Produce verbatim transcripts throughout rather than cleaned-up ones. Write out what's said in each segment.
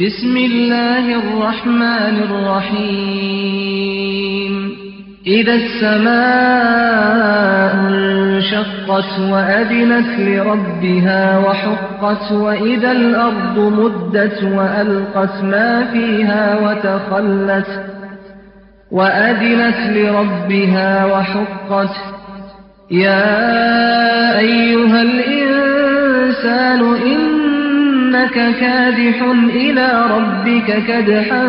بسم الله الرحمن الرحيم إذا السماء انشقت وأذنت لربها وحقت وإذا الأرض مدت وألقت ما فيها وتخلت وأذنت لربها وحقت يا أيها الإنسان إنك كادح إلى ربك كدحا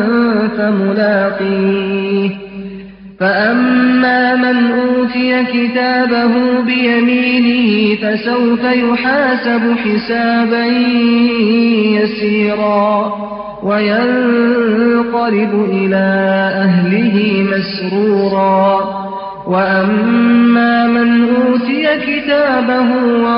فملاقيه فأما من أوتي كتابه بيمينه فسوف يحاسب حسابا يسيرا وينقلب إلى أهله مسرورا وأما من أوتي كتابه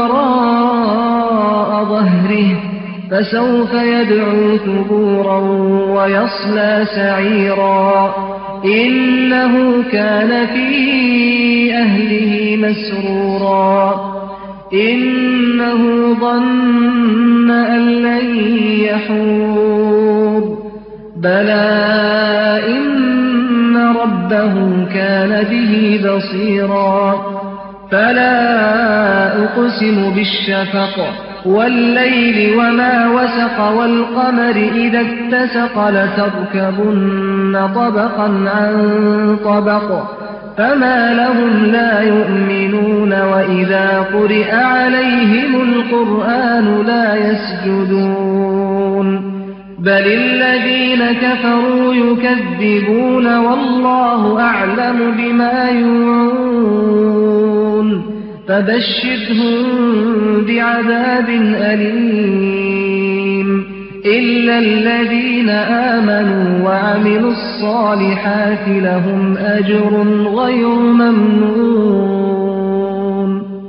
وراء ظهره فسوف يدعو ثبورا ويصلى سعيرا إنه كان في أهله مسرورا إنه ظن أن لن يحور بلى إن ربه كان به بصيرا فلا أقسم بالشفق والليل وما وسق والقمر إذا اتسق لتركبن طبقا عن طبق فما لهم لا يؤمنون وإذا قرئ عليهم القرآن لا يسجدون بل الذين كفروا يكذبون والله أعلم بما يوعون فبشرهم بعذاب أليم إلا الذين آمنوا وعملوا الصالحات لهم أجر غير ممنون